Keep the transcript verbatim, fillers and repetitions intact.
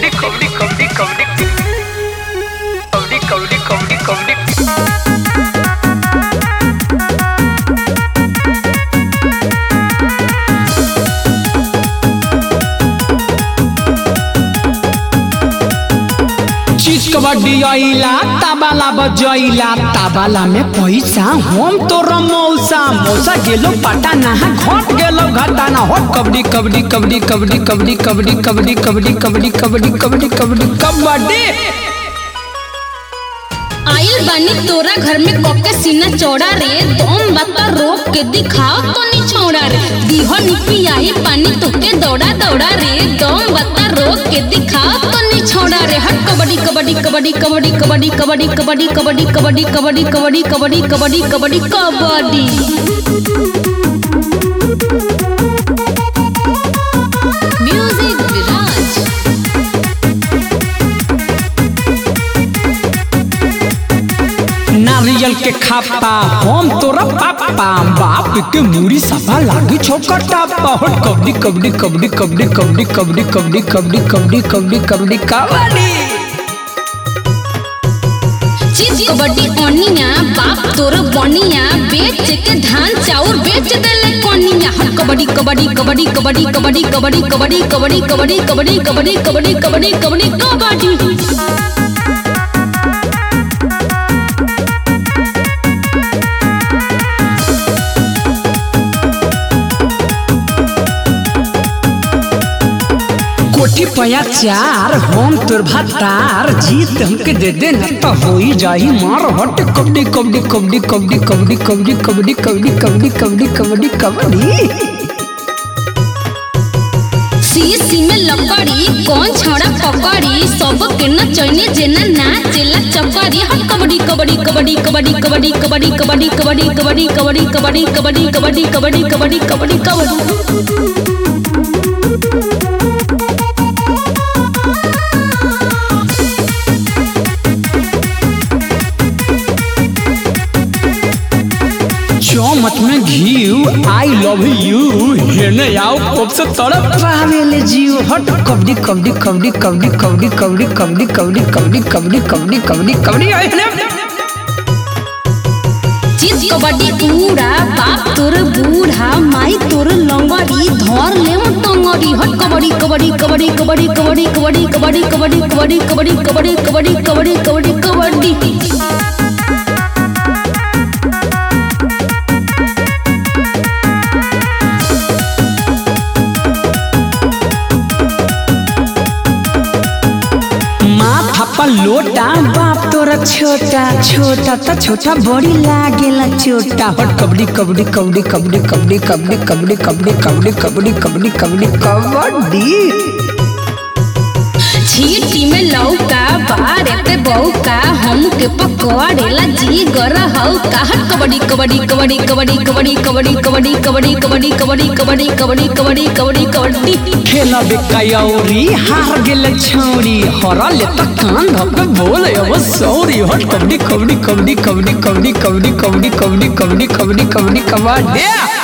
कबड्डी कबड्डी कबड्डी कबड्डी कबड्डी कबड्डी कबड्डी कबड्डी कबड्डी आइला ताबाला बजैला ताबाला में पैसा हम तो मौसा मौसा गेलो पटाना घट गेलो घटाना हो कबड्डी कबड्डी कबड्डी कबड्डी कबड्डी कबड्डी कबड्डी कबड्डी कबड्डी कबड्डी कबड्डी कबड्डी कबड्डी आइल बानी तोरा घर में कके सीना चौड़ा रे दम बता रोक के दिखाओ तो नहीं छोड़ा रे दीहो निपी आई पानी तोके दौड़ा दौड़ा रे दम बता रोक के दिखाओ तो नहीं छोड़ा रे हट कबड्डी कबड्डी कबड्डी कबड्डी कबड्डी कबड्डी कबड्डी कबड्डी कबड्डी कबड्डी कबड्डी कबड्डी कबड्डी कबड्डी कबड्डी म्यूजिक विराज नारियल के खापा हम तोरा पापा बाप के मूरी सभा लागी छोका टापा हो कबड्डी कबड्डी कबड्डी कबड्डी कबड्डी कबड्डी कबड्डी कबड्डी कबड्डी कबड्डी कबड्डी कबड्डी चीज कबड्डी ओनिया बाप तोर बनिया बेच के धान चाउर बेच देले कोनिया हट कबड्डी कबड्डी कबड्डी कबड्डी कबड्डी कबड्डी कबड्डी कबड्डी कबड्डी कबड्डी कबड्डी कबड्डी कबड्डी कबड्डी कबड्डी कोठी पया चार हम तोर भातार जीत हमके दे दे न तो हो ही जाही मार हट कबड्डी कबड्डी कबड्डी कबड्डी कबड्डी कबड्डी कबड्डी कबड्डी कबड्डी कबड्डी कबड्डी कबड्डी सीसी में लकड़ी कौन छड़ा पकड़ी सब के न चैने जेना नाचेला चकरी हट कबड्डी कबड्डी कबड्डी कबड्डी कबड्डी कबड्डी कबड्डी कबड्डी कबड्डी कबड्डी कबड्डी कबड्डी कबड्डी कबड्डी कबड्डी कबड्डी कबड्डी चौमच में घी आई लव यू हेने आओ कब से तड़प पावेले जीव हट कबड्डी कबड्डी कबड्डी कबड्डी कबड्डी कबड्डी कबड्डी कबड्डी कबड्डी कबड्डी कबड्डी कबड्डी कबड्डी चीज कबड्डी पूरा बाप तोर बूढ़ा माई तोर लंगड़ी धर ले टंगड़ी हट कबड्डी कबड्डी कबड्डी कबड्डी कबड्डी कबड्डी कबड्डी कबड्डी कबड्डी कबड्डी कबड्डी कबड्डी कबड्डी कबड्डी कबड्डी लोटा बाप तोरा छोटा छोटा तो छोटा बड़ी लागेला चोटा हट कबड्डी कबड्डी कबड्डी कबड्डी कबड्डी कबड्डी कबड्डी कबड्डी कबड्डी कबड्डी कबड्डी कबड्डी कबड्डी छीटी में लौका बारे पे बौका हम के पकड़ेला जी गर हौका हट कबड्डी कबड्डी कबड्डी कबड्डी कबड्डी कबड्डी कबड्डी कबड्डी कबड्डी कबड्डी कबड्डी कबड्डी कबड्डी कबड्डी कबड्डी खेला बेकायौरी हार गेले छौरी हरले त कान धक बोले अब सौरी हट कबड्डी कबड्डी कबड्डी कबड्डी कबड्डी कबड्डी कबड्डी कबड्डी कबड्डी कबड्डी कबड्डी कबड्डी